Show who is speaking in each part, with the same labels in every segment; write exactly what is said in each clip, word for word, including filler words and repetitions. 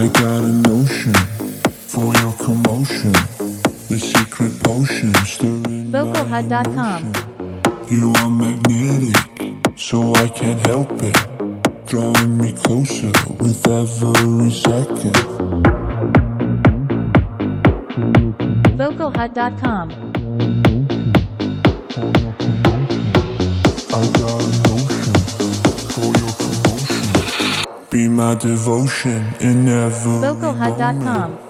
Speaker 1: I got a notion for your commotion. The secret potion stirring my
Speaker 2: vocalhut dot com.
Speaker 1: emotion. You are magnetic, so I can't help it. Drawing me closer with every second.
Speaker 2: vocalhut dot com.
Speaker 1: I got a notion for your commotion. Be my devotion in every
Speaker 2: vocalhut dot com.
Speaker 1: moment.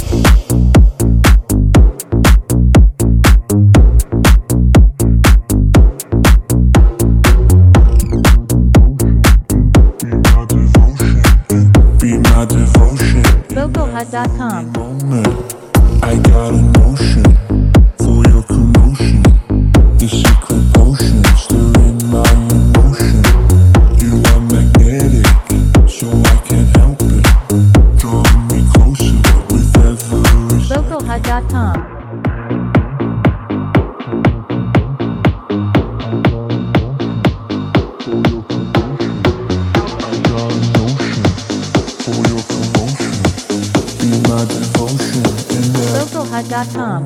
Speaker 2: vocalhut dot com.
Speaker 1: I got a notion for your commotion. The secret potion stirring my emotion. You are magnetic, so I can't help it. Drawing me closer with every
Speaker 2: vocalhut dot com.
Speaker 1: devotion in
Speaker 2: vocalhut dot com.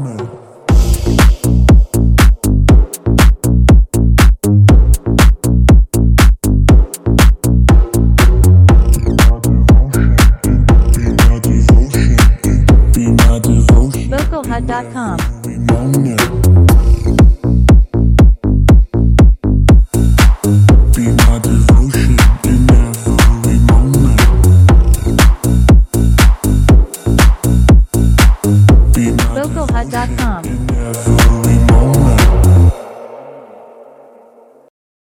Speaker 2: vocalhut dot com.